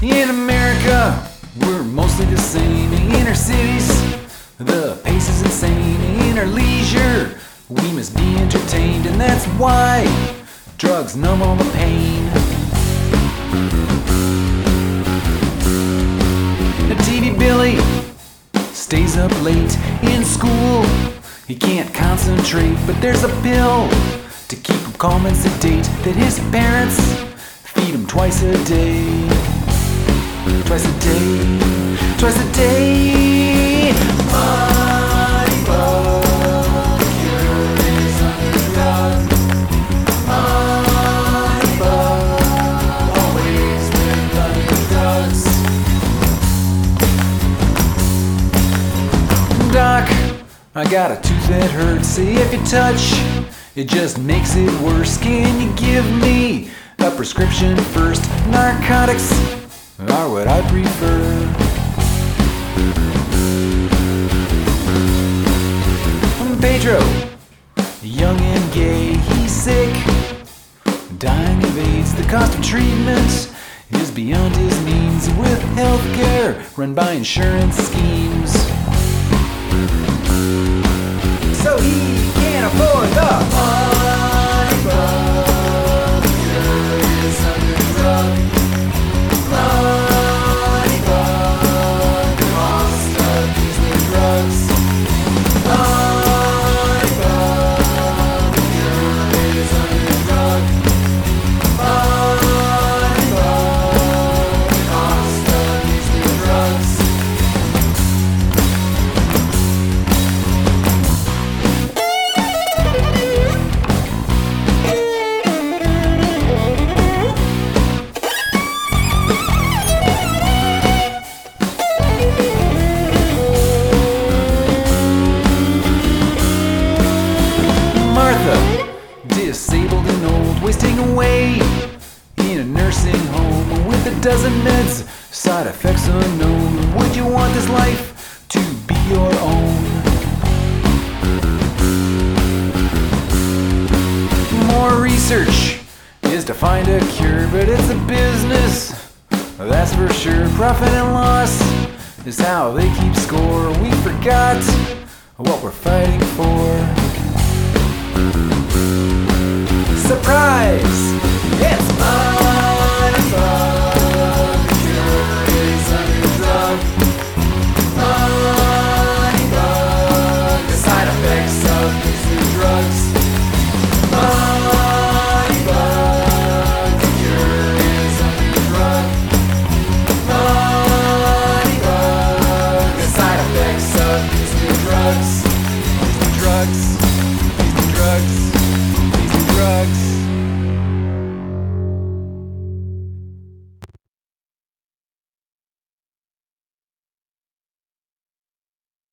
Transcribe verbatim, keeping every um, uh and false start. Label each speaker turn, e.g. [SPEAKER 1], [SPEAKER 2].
[SPEAKER 1] In America, we're mostly the same. In our cities, the pace is insane. In our leisure, we must be entertained, and that's why drugs numb all the pain. The T V Billy stays up late in school. He can't concentrate, but there's a pill to keep him calm and sedate that his parents feed him twice a day. Twice a day, twice a day. Money bug, cure is under drug. Money bug, always with other drugs. Doc, I got a tooth that hurts. See, if you touch, it just makes it worse. Can you give me a prescription first? Narcotics are what I prefer. Pedro, young and gay, he's sick, dying of AIDS. The cost of treatment is beyond his means, with healthcare run by insurance schemes. So he can't afford the money bug, cure is under drug. Money bug, the cost of these new drugs. Money bug, the cure is under drug. Money bug, the cost of these new drugs. Disabled and old, wasting away in a nursing home with a dozen meds, side effects unknown. Would you want this life to be your own? More research is to find a cure, but it's a business, that's for sure. Profit and loss is how they keep score. We forgot what we're fighting for. Surprise! It's